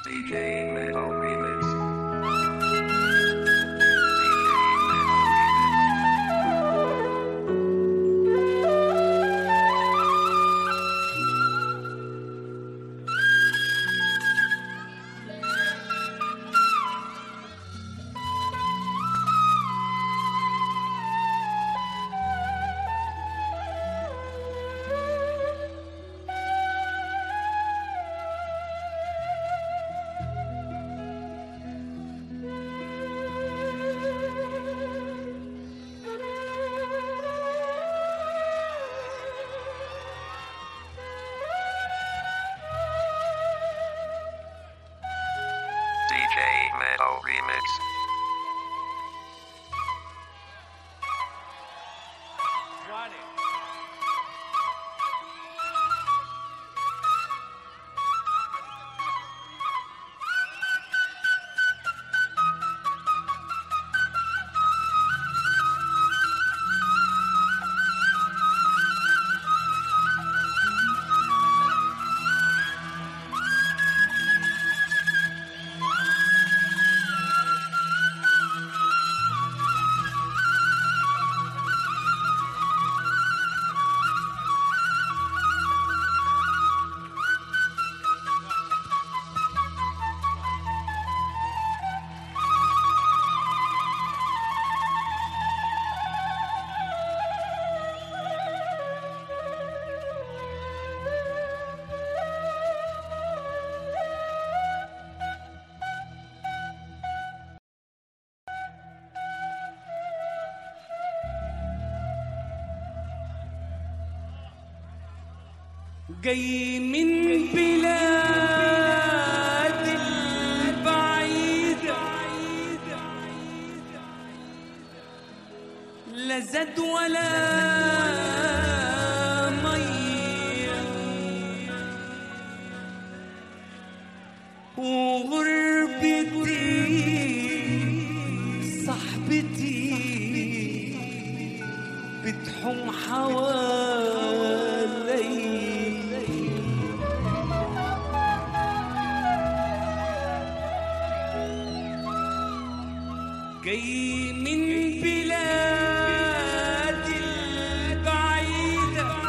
DJ Metal Remix. DJ Metal Remix. جاي من بلاد البعيدة لا زاد ولا مية وغربتي صاحبتي بتحوم حوالي جاي من بلاد البعيدة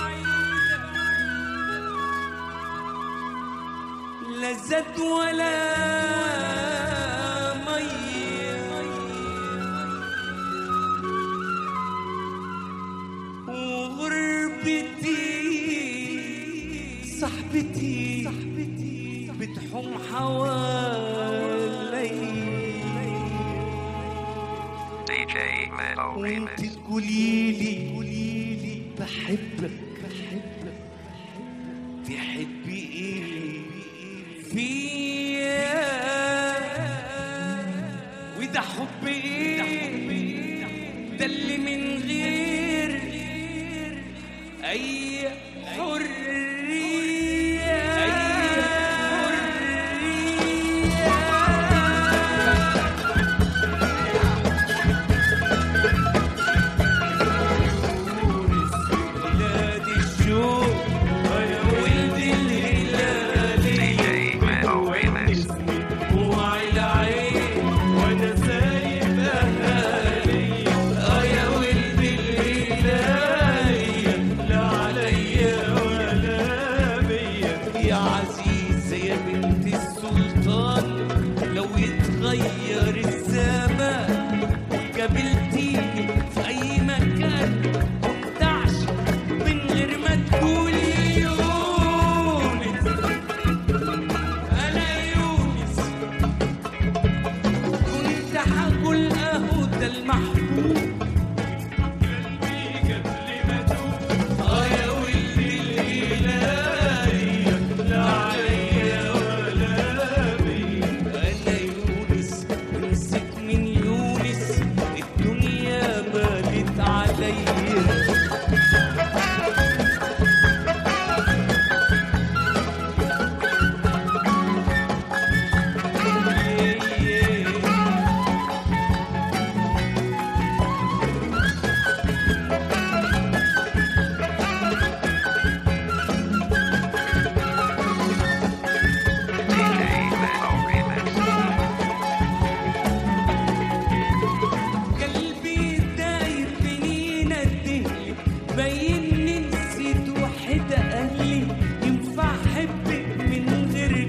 لا زاد ولا مية وغربتي صاحبتي بتحوم حوالي DJ Metal وانت Remix. تقوليلي بحبك تحبي ايه فيا وده حب ايه ده اللي من غير اي DJ Metal Remix. غير الزمان وقابلتيني في أي مكان كنت أعشق من غير ما تقولي يونس أنا يونس كنت هقول أهو ده المحبوب قلبي قبل ما توب يا ولدي الإلهي لا عليا ولا بيا أنا يونس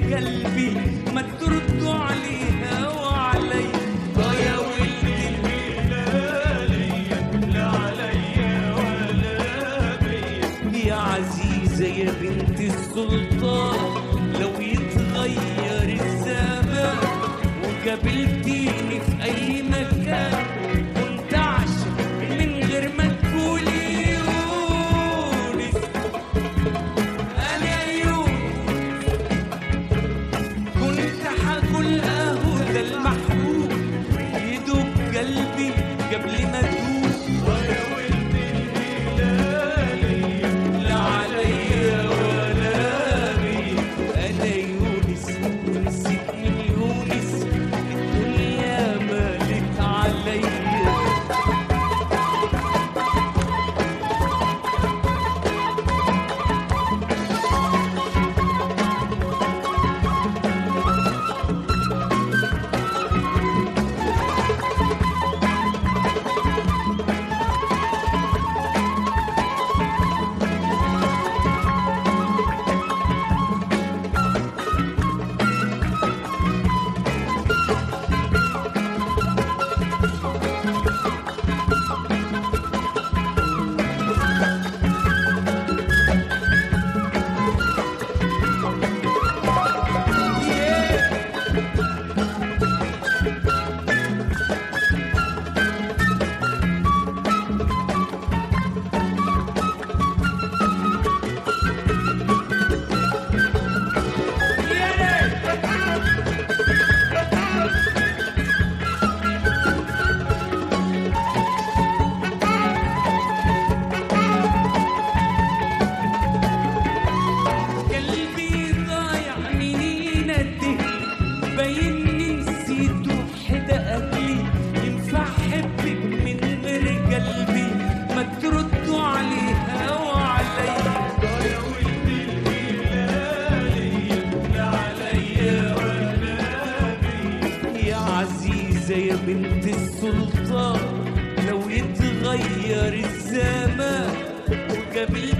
قلبي ما تردوا عليها وعلي. يا ولدي الهلالية لا عليا ولا بيا. يا عزيزة يا بنت السلطان لو يتغير الزمان وقابلتيني في أي مكان كنت أعشق من غير ما تقولي يونس. أنا يونس كنت حاكل ده المحبوب يدوب قلبي قبل ما تدوب. يا ولدي الهلالية لا عليا ولا بيا. أنا يونس ونسيت من يونس الدنيا مالت عليا. قلبي ضايع منين اديه باينني نسيت وحدة قبلي. ينفع احبك من غير قلبي ما تردوا عليها وعلي. يا ولدي الهلالية لا عليا ولا بيا. يا عزيزة يا بنت السلطان لو يتغير الزمان وقابلت